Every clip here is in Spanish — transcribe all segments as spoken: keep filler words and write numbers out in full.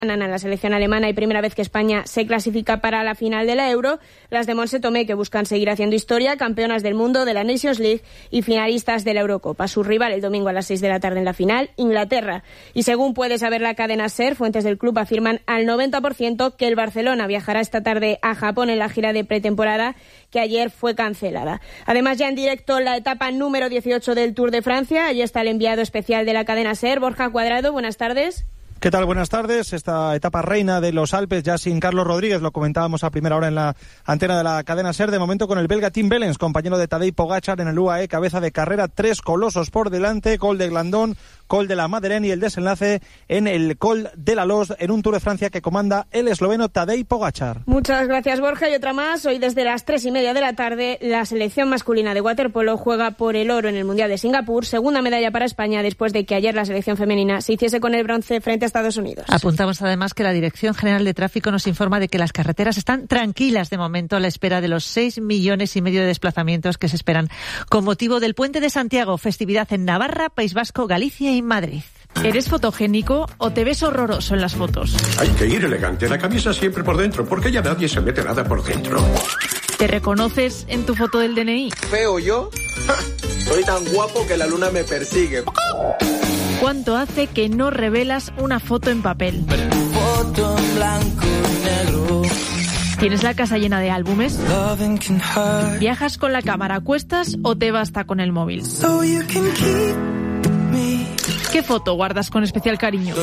a la selección alemana y primera vez que España se clasifica para la final de la Euro, las de Montse Tomé, que buscan seguir haciendo historia, campeonas del mundo, de la Nations League y finalistas de la Eurocopa. Su rival el domingo a las seis de la tarde en la final, Inglaterra. Y según puede saber la cadena SER, fuentes del club afirman al noventa por ciento que el Barcelona viajará esta tarde a Japón en la gira de pretemporada que ayer fue cancelada. Además, ya en directo la etapa número dieciocho del Tour de Francia. Allí está el enviado especial de la cadena SER, Borja Cuadrado. Buenas tardes. ¿Qué tal? Buenas tardes. Esta etapa reina de los Alpes ya sin Carlos Rodríguez, lo comentábamos a primera hora en la antena de la cadena SER, de momento con el belga Tim Wellens, compañero de Tadej Pogačar en el U A E, cabeza de carrera, tres colosos por delante, Col de Glandón, Col de la Madeleine y el desenlace en el Col de la Loz, en un Tour de Francia que comanda el esloveno Tadej Pogačar. Muchas gracias, Borja. Y otra más. Hoy desde las tres y media de la tarde la selección masculina de waterpolo juega por el oro en el Mundial de Singapur, segunda medalla para España después de que ayer la selección femenina se hiciese con el bronce frente a Estados Unidos. Apuntamos además que la Dirección General de Tráfico nos informa de que las carreteras están tranquilas de momento a la espera de los seis millones y medio de desplazamientos que se esperan con motivo del Puente de Santiago, festividad en Navarra, País Vasco, Galicia y Madrid. ¿Eres fotogénico o te ves horroroso en las fotos? Hay que ir elegante, la camisa siempre por dentro, porque ya nadie se mete nada por dentro. ¿Te reconoces en tu foto del D N I? ¿Feo yo? ¡Ja! Soy tan guapo que la luna me persigue. ¿Cuánto hace que no revelas una foto en papel? Foto en blanco y negro. ¿Tienes la casa llena de álbumes? ¿Viajas con la cámara a cuestas o te basta con el móvil? So you can keep me. ¿Qué foto guardas con especial cariño?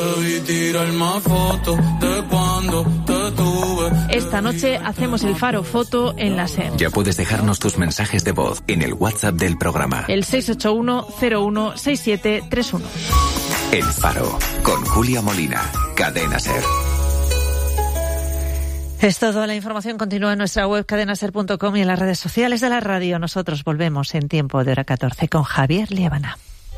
Esta noche hacemos el Faro Foto en la SER. Ya puedes dejarnos tus mensajes de voz en el WhatsApp del programa. El seis ocho uno cero uno seis siete tres uno. El Faro, con Julia Molina, Cadena SER. Es todo. La información continúa en nuestra web cadenaser punto com y en las redes sociales de la radio. Nosotros volvemos en tiempo de hora catorce con Javier Liébana.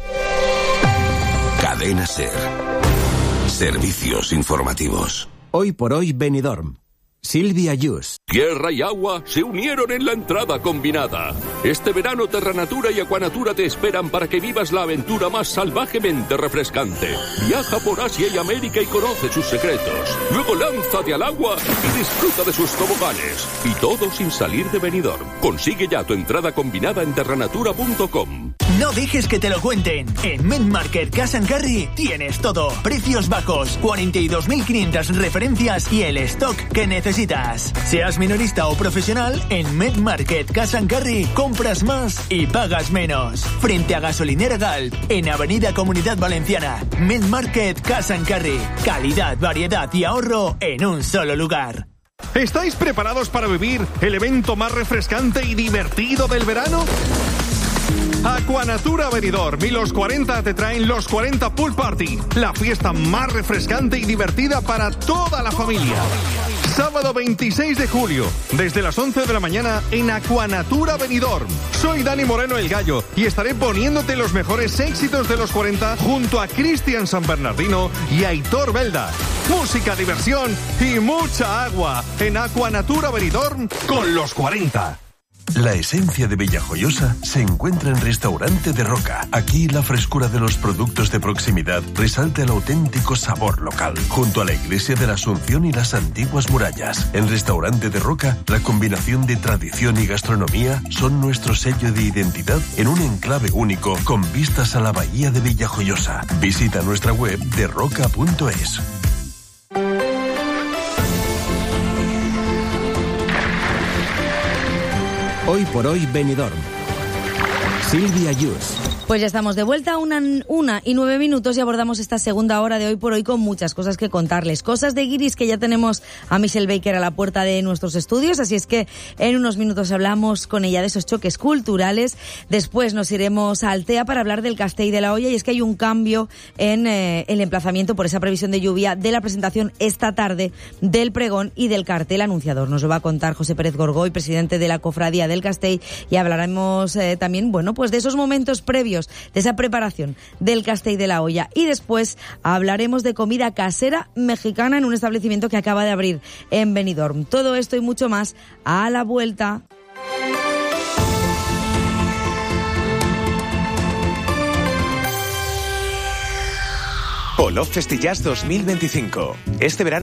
Cadena SER. Servicios informativos. Hoy por hoy Benidorm. Silvia Yus. Tierra y agua se unieron en la entrada combinada. Este verano Terranatura y Aquanatura te esperan para que vivas la aventura más salvajemente refrescante. Viaja por Asia y América y conoce sus secretos. Luego lánzate al agua y disfruta de sus toboganes. Y todo sin salir de Benidorm. Consigue ya tu entrada combinada en terranatura punto com. No dejes que te lo cuenten. En Medmarket Cash and Carry tienes todo. Precios bajos, cuarenta y dos mil quinientas referencias y el stock que necesitas. Seas minorista o profesional, en Medmarket Cash and Carry compras más y pagas menos. Frente a Gasolinera Galp, en Avenida Comunidad Valenciana. Medmarket Cash and Carry. Calidad, variedad y ahorro en un solo lugar. ¿Estáis preparados para vivir el evento más refrescante y divertido del verano? Aquanatura Benidorm y los cuarenta te traen los cuarenta Pool Party, la fiesta más refrescante y divertida para toda la familia. Sábado veintiséis de julio, desde las once de la mañana en Aquanatura Benidorm. Soy Dani Moreno el Gallo y estaré poniéndote los mejores éxitos de los cuarenta junto a Cristian San Bernardino y Aitor Belda. Música, diversión y mucha agua en Aquanatura Benidorm con los cuarenta. La esencia de Villajoyosa se encuentra en Restaurante de Roca. Aquí la frescura de los productos de proximidad resalta el auténtico sabor local. Junto a la Iglesia de la Asunción y las antiguas murallas. En Restaurante de Roca, la combinación de tradición y gastronomía son nuestro sello de identidad en un enclave único con vistas a la bahía de Villajoyosa. Visita nuestra web de roca punto es. Hoy por hoy Benidorm. Silvia Yus. Pues ya estamos de vuelta, una, una y nueve minutos y abordamos esta segunda hora de Hoy por Hoy con muchas cosas que contarles. Cosas de guiris, que ya tenemos a Michelle Baker a la puerta de nuestros estudios, así es que en unos minutos hablamos con ella de esos choques culturales. Después nos iremos a Altea para hablar del Castell de la Olla, y es que hay un cambio en eh, el emplazamiento por esa previsión de lluvia de la presentación esta tarde del pregón y del cartel anunciador. Nos lo va a contar José Pérez Gorgoy, presidente de la Cofradía del Castell, y hablaremos eh, también, bueno, pues de esos momentos previos, de esa preparación del Castell de la Olla. Y después hablaremos de comida casera mexicana en un establecimiento que acaba de abrir en Benidorm. Todo esto y mucho más a la vuelta. Hoy o Love Festi Jazz dos mil veinticinco. Este verano